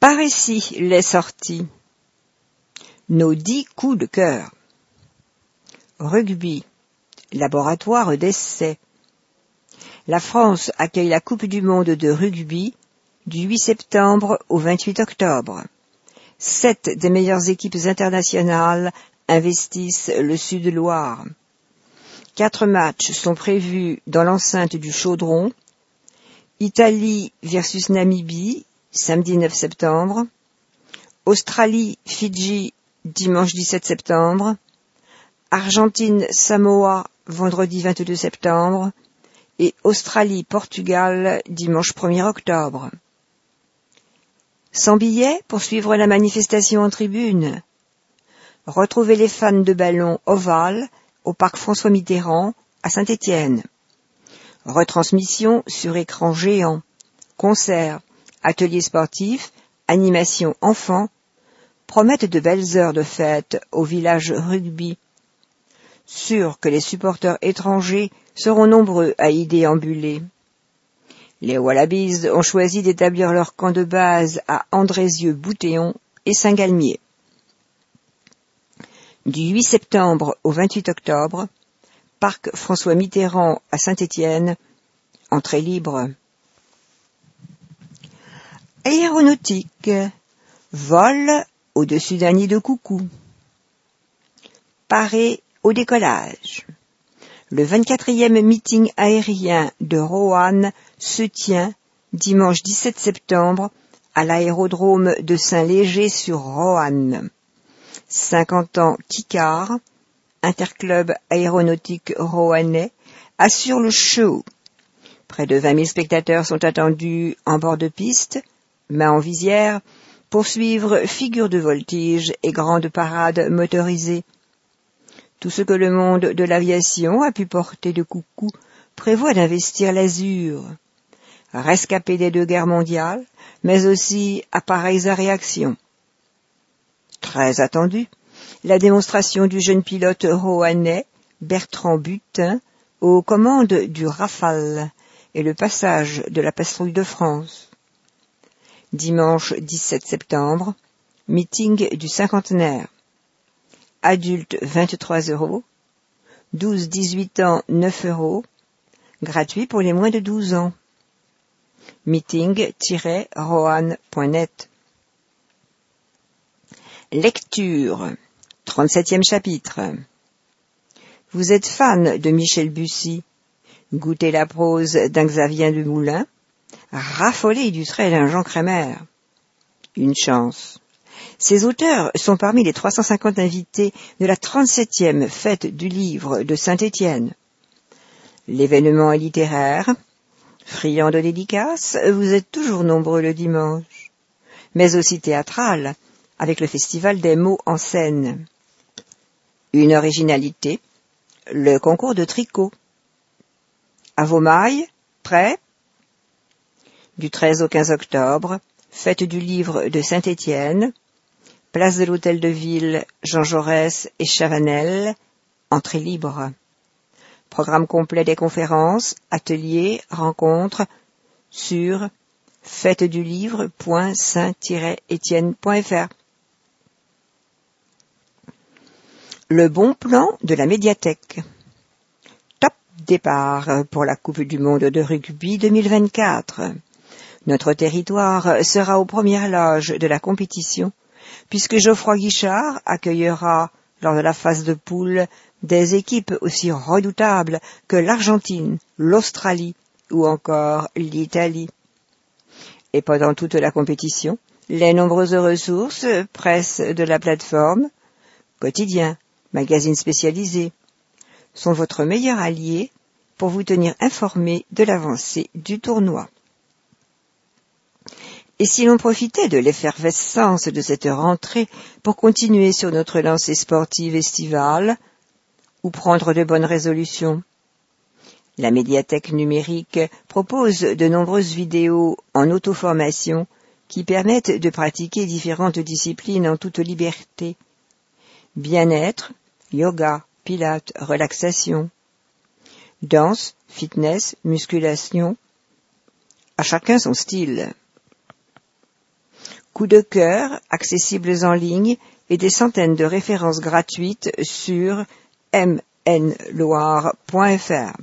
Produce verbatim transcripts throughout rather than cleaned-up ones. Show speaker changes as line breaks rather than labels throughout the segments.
Par ici, les sorties. Nos dix coups de cœur. Rugby. Laboratoire d'essai. La France accueille la Coupe du monde de rugby du huit septembre au vingt-huit octobre. Sept des meilleures équipes internationales investissent le Sud-Loire. Quatre matchs sont prévus dans l'enceinte du Chaudron. Italie versus Namibie, samedi neuf septembre. Australie-Fidji, dimanche dix-sept septembre. Argentine-Samoa, vendredi vingt-deux septembre. Et Australie-Portugal, dimanche premier octobre. Sans billets pour suivre la manifestation en tribune. Retrouvez les fans de ballon ovale au parc François Mitterrand à Saint-Étienne. Retransmission sur écran géant. Concerts, ateliers sportifs, animations enfants promettent de belles heures de fête au village rugby. Sûr que les supporters étrangers seront nombreux à y déambuler. Les Wallabies ont choisi d'établir leur camp de base à Andrézieux-Boutéon et Saint-Galmier. Du huit septembre au vingt-huit octobre, parc François Mitterrand à Saint-Étienne, entrée libre. Aéronautique, vol au-dessus d'un nid de coucou. Paré au décollage. Le vingt-quatrième meeting aérien de Roanne se tient dimanche dix-sept septembre à l'aérodrome de Saint-Léger-sur-Roanne. cinquante ans Kikar, Interclub aéronautique roannais, assure le show. Près de vingt mille spectateurs sont attendus en bord de piste, main en visière, pour suivre figures de voltige et grandes parades motorisées. Tout ce que le monde de l'aviation a pu porter de coucou prévoit d'investir l'azur. Rescapés des deux guerres mondiales, mais aussi appareils à réaction. Très attendu, la démonstration du jeune pilote roannais Bertrand Butin aux commandes du Rafale et le passage de la patrouille de France. Dimanche dix-sept septembre, meeting du cinquantenaire. Adultes vingt-trois euros, douze à dix-huit ans neuf euros, gratuit pour les moins de douze ans. meeting tiret roanne point net. Lecture, trente-septième chapitre. Vous êtes fan de Michel Bussy, goûtez la prose d'un Xavien de Moulin, raffolez du trait d'un Jean Crémer. Une chance. Ces auteurs sont parmi les trois cent cinquante invités de la trente-septième fête du livre de Saint-Étienne. L'événement est littéraire. Friand de dédicaces, vous êtes toujours nombreux le dimanche, mais aussi théâtral, avec le festival des mots en scène. Une originalité, le concours de tricot. À vos mailles, prêts? Du treize au quinze octobre, fête du livre de Saint-Étienne, place de l'Hôtel de Ville, Jean Jaurès et Chavanel, entrée libre. Programme complet des conférences, ateliers, rencontres sur fête du livre point saint tiret étienne point f r. Le bon plan de la médiathèque. Top départ pour la Coupe du monde de rugby deux mille vingt-quatre. Notre territoire sera aux premières loges de la compétition, puisque Geoffroy Guichard accueillera, lors de la phase de poule, des équipes aussi redoutables que l'Argentine, l'Australie ou encore l'Italie. Et pendant toute la compétition, les nombreuses ressources, presse de la plateforme, quotidiens, magazines spécialisés, sont votre meilleur allié pour vous tenir informé de l'avancée du tournoi. Et si l'on profitait de l'effervescence de cette rentrée pour continuer sur notre lancée sportive estivale, ou prendre de bonnes résolutions? La médiathèque numérique propose de nombreuses vidéos en auto-formation qui permettent de pratiquer différentes disciplines en toute liberté. Bien-être, yoga, pilates, relaxation. Danse, fitness, musculation. À chacun son style. Coups de cœur, accessibles en ligne, et des centaines de références gratuites sur m n loire point f r.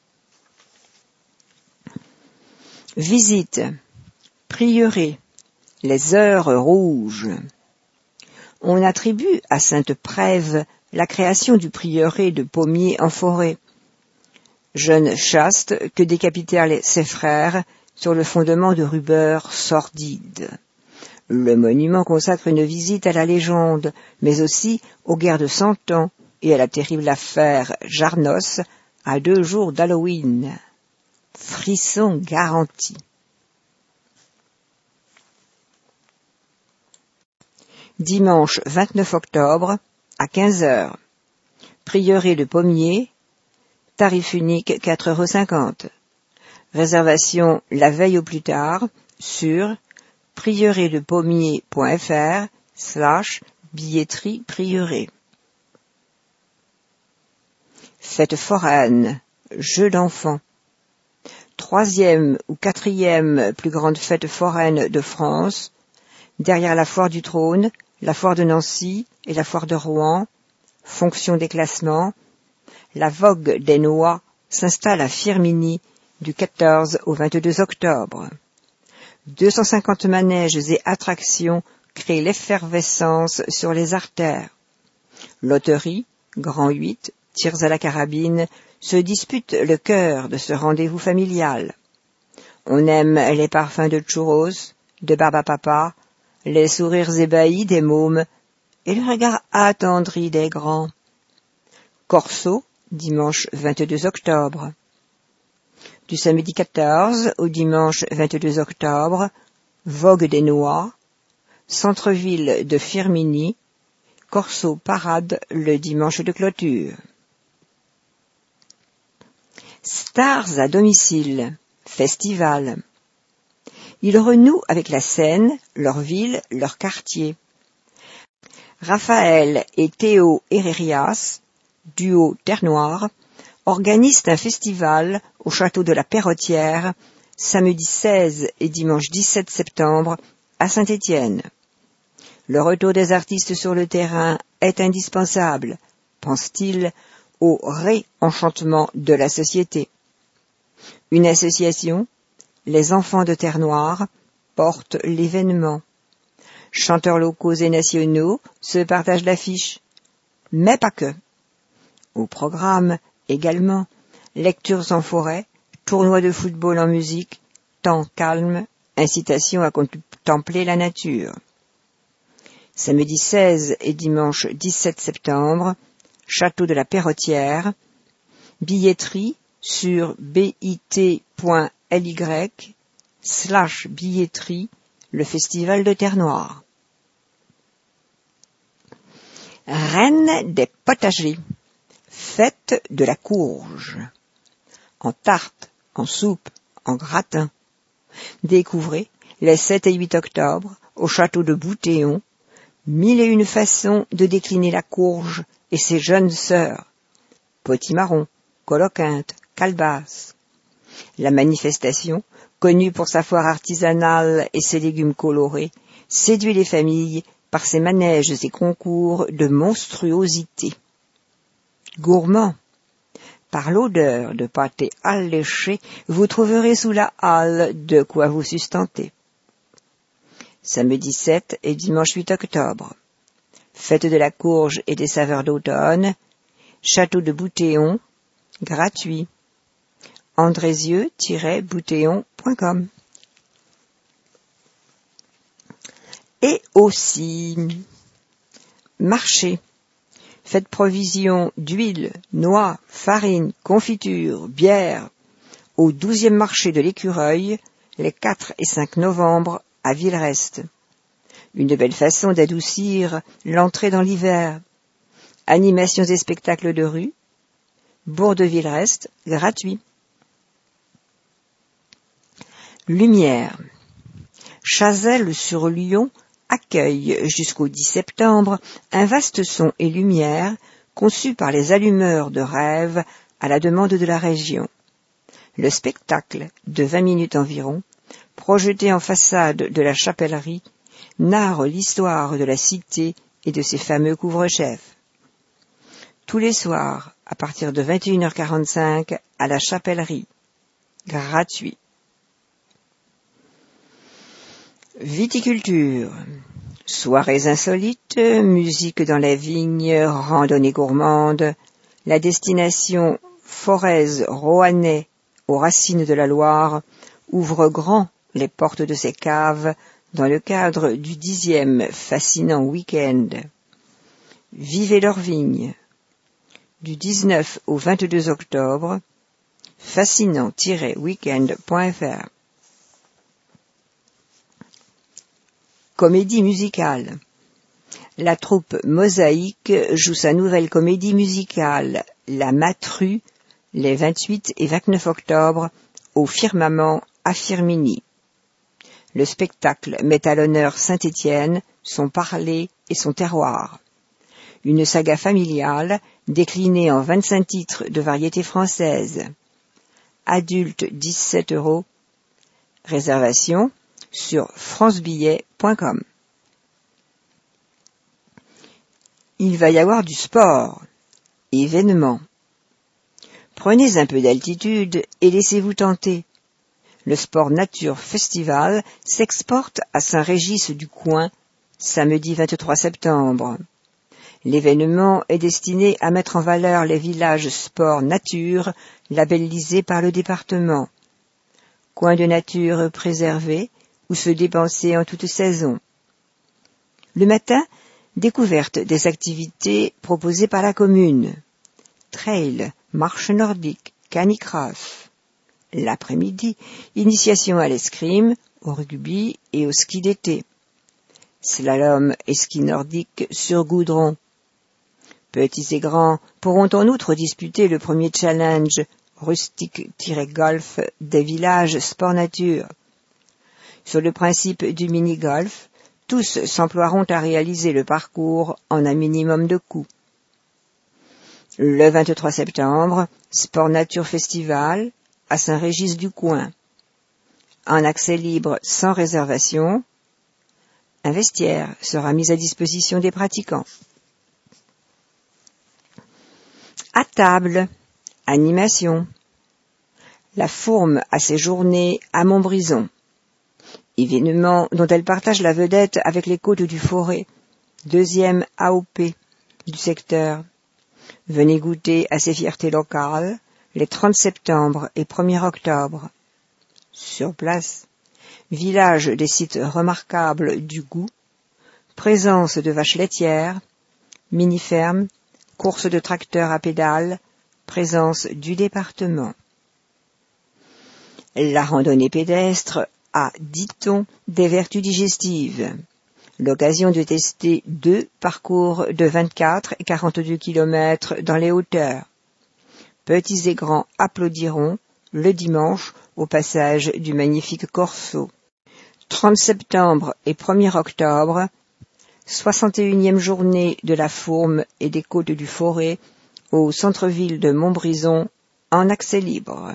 Visite. Prieuré. Les heures rouges. On attribue à sainte Prève la création du prieuré de Pommiers en forêt. Jeune chaste que décapitèrent ses frères sur le fondement de rumeurs sordides. Le monument consacre une visite à la légende, mais aussi aux guerres de Cent Ans et à la terrible affaire Jarnos à deux jours d'Halloween. Frisson garanti. Dimanche vingt-neuf octobre, à quinze heures. Prieuré de Pommiers, tarif unique quatre euros cinquante. Réservation la veille au plus tard sur prieuré-de-pommiers.fr slash billetterie prieuré. Fête foraine, jeux d'enfants. Troisième ou quatrième plus grande fête foraine de France, derrière la foire du Trône, la foire de Nancy et la foire de Rouen, fonction des classements, la vogue des noix s'installe à Firminy du quatorze au vingt-deux octobre. deux cent cinquante manèges et attractions créent l'effervescence sur les artères. Loterie, Grand huit, tirs à la carabine se disputent le cœur de ce rendez-vous familial. On aime les parfums de churros, de barbapapa, les sourires ébahis des mômes et le regard attendri des grands. Corso, dimanche vingt-deux octobre. Du samedi quatorze au dimanche vingt-deux octobre, vogue des noix, centre-ville de Firminy, Corso parade le dimanche de clôture. Stars à domicile, festival. Ils renouent avec la scène, leur ville, leur quartier. Raphaël et Théo Herrerias, duo Terre Noire, organisent un festival au château de la Perrotière, samedi seize et dimanche dix-sept septembre, à Saint-Étienne. Le retour des artistes sur le terrain est indispensable, pense-t-il, au réenchantement de la société. Une association, les Enfants de Terre Noire, porte l'événement. Chanteurs locaux et nationaux se partagent l'affiche, mais pas que. Au programme, également, lectures en forêt, tournois de football en musique, temps calme, incitation à contempler la nature. Samedi seize et dimanche dix-sept septembre, château de la Perrotière, billetterie sur bit.ly slash billetterie, le festival de Terre Noire. Reine des potagers, fête de la courge. En tarte, en soupe, en gratin. Découvrez les sept et huit octobre au château de Boutéon, mille et une façons de décliner la courge et ses jeunes sœurs, potimarron, coloquinte, calebasse. La manifestation, connue pour sa foire artisanale et ses légumes colorés, séduit les familles par ses manèges et concours de monstruosité. Gourmand. Par l'odeur de pâté alléché, vous trouverez sous la halle de quoi vous sustenter. Samedi sept et dimanche huit octobre. Fête de la courge et des saveurs d'automne. Château de Boutéon. Gratuit. andrézieux tiret boutéon point com. Et aussi, marché. Faites provision d'huile, noix, farine, confiture, bière au douzième marché de l'Écureuil, les quatre et cinq novembre à Villerest. Une belle façon d'adoucir l'entrée dans l'hiver. Animations et spectacles de rue. Bourg de Villerest, gratuit. Lumière. Chazelles-sur-Lyon accueille jusqu'au dix septembre un vaste son et lumière conçu par les allumeurs de rêve à la demande de la région. Le spectacle, de vingt minutes environ, projeté en façade de la chapellerie, narre l'histoire de la cité et de ses fameux couvre-chefs. Tous les soirs, à partir de vingt et une heures quarante-cinq, à la Chapellerie. Gratuit. Viticulture. Soirées insolites, musique dans les vignes, randonnées gourmandes. La destination Forez-Roannais, aux racines de la Loire, ouvre grand les portes de ses caves dans le cadre du dixième fascinant week-end. Vivez leurs vignes. Du dix-neuf au vingt-deux octobre, fascinant tiret weekend point f r. Comédie musicale. La troupe Mosaïque joue sa nouvelle comédie musicale, La Matru, les vingt-huit et vingt-neuf octobre, au Firmament à Firminy. Le spectacle met à l'honneur Saint-Étienne, son parler et son terroir. Une saga familiale déclinée en vingt-cinq titres de variété française. Adulte dix-sept euros. Réservation sur francebillet point com. Il va y avoir du sport. Événement. Prenez un peu d'altitude et laissez-vous tenter. Le Sport Nature Festival s'exporte à Saint-Régis-du-Coin, samedi vingt-trois septembre. L'événement est destiné à mettre en valeur les villages sport nature labellisés par le département. Coins de nature préservés où se dépenser en toute saison. Le matin, découverte des activités proposées par la commune. Trail, marche nordique, canicross. L'après-midi, initiation à l'escrime, au rugby et au ski d'été. Slalom et ski nordique sur goudron. Petits et grands pourront en outre disputer le premier challenge rustique-golf des villages sport nature. Sur le principe du mini-golf, tous s'emploieront à réaliser le parcours en un minimum de coups. Le vingt-trois septembre, Sport Nature Festival à Saint-Régis-du-Coin. En accès libre sans réservation, un vestiaire sera mis à disposition des pratiquants. À table, animation. La Fourme a ses journées à Montbrison. Événement dont elle partage la vedette avec les Côtes du Forêt, deuxième A O P du secteur. Venez goûter à ces fiertés locales les trente septembre et premier octobre. Sur place, village des sites remarquables du goût, présence de vaches laitières, mini-ferme, course de tracteurs à pédales, présence du département. La randonnée pédestre a, dit-on, des vertus digestives. L'occasion de tester deux parcours de vingt-quatre et quarante-deux kilomètres dans les hauteurs. Petits et grands applaudiront le dimanche au passage du magnifique Corso. trente septembre et premier octobre, soixante et unième journée de la Fourme et des Côtes du Forêt au centre-ville de Montbrison en accès libre.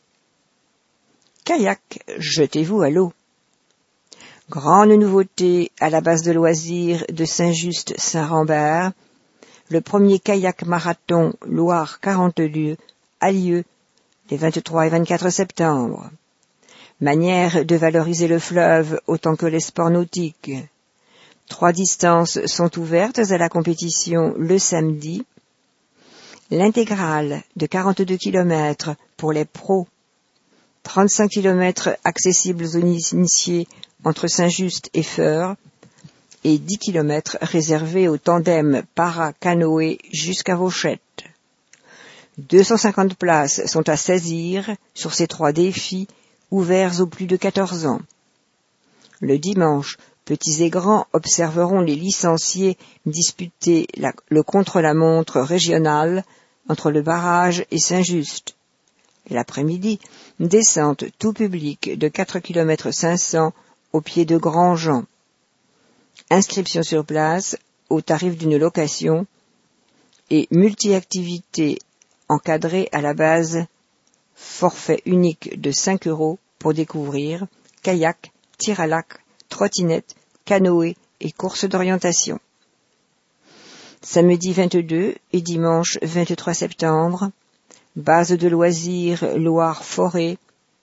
Kayak, jetez-vous à l'eau. Grande nouveauté à la base de loisirs de Saint-Just-Saint-Rambert, le premier kayak marathon Loire quarante lieues a lieu les vingt-trois et vingt-quatre septembre. Manière de valoriser le fleuve autant que les sports nautiques. Trois distances sont ouvertes à la compétition le samedi. L'intégrale de quarante-deux kilomètres pour les pros. trente-cinq kilomètres accessibles aux initiés entre Saint-Just et Feur et dix kilomètres réservés au tandem para-canoë jusqu'à Vauchette. deux cent cinquante places sont à saisir sur ces trois défis ouverts aux plus de quatorze ans. Le dimanche, petits et grands observeront les licenciés disputer la, le contre-la-montre régional entre le barrage et Saint-Just. L'après-midi, descente tout public de quatre kilomètres cinq cents au pied de Grandjean. Inscription sur place au tarif d'une location et multi-activités encadrées à la base, forfait unique de cinq euros pour découvrir kayak, tir à l'arc, trottinette, canoë et courses d'orientation. Samedi vingt-deux et dimanche vingt-trois septembre, base de loisirs Loire-Forêt,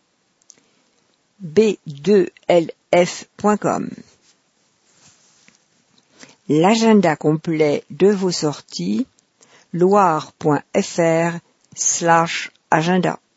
b deux l f point com. L'agenda complet de vos sorties, loire point f r slash agenda.